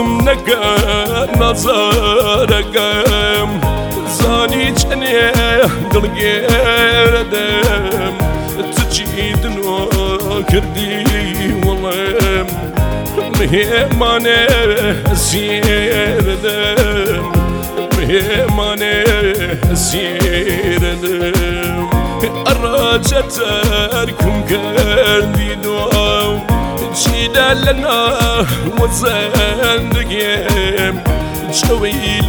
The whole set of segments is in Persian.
زخم نکن نظرکم زانی چنه دلگردم تجی دنو کردی ولم مهمانه سیردم مهمانه سیردم أراجتركم كردينو جيدا لنا وزندقيم جويل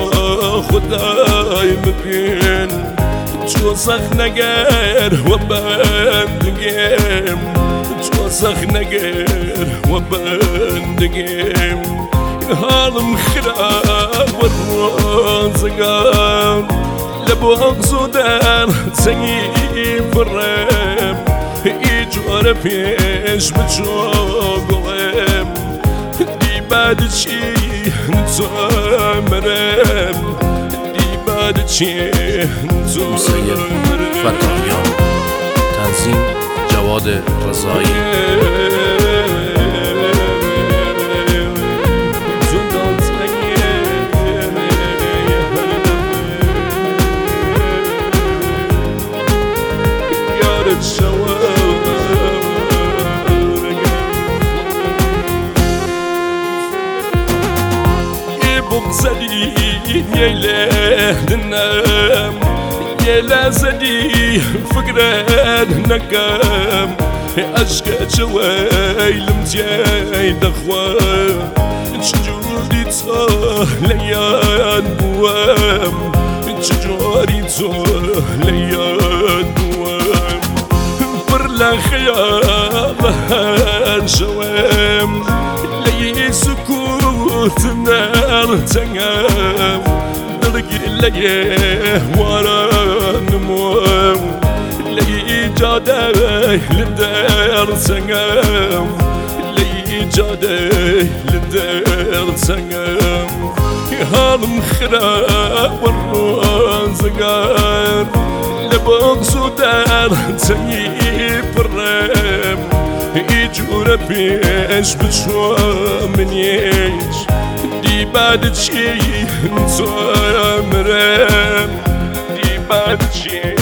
خداي مبين جوزخ نقر وبندقيم جوزخ نقر وبندقيم هالم خراب والروزقام لبوق زودان تسيب الرم يجور فيش بتشوقهم دي بعد شي نتمرم دي بعد شي نتمرم فتحیان تنظیم جواد رضایی زدي يلا دنام يلا زدي فقران نقام أشكى جواي لمجاي دخوان شجوري ليان بوام شجوري ليان بوام برلا خيال شوام لي سكوت نار تنام درق ليه ورا نموم لي جادي للدار سنام لي جادي للدار سنام هالم خراب والرزقان لبوق سودان تجيب الرم يجور بيش بشوى من يش دي بعد شي نتمرم دي بعد شي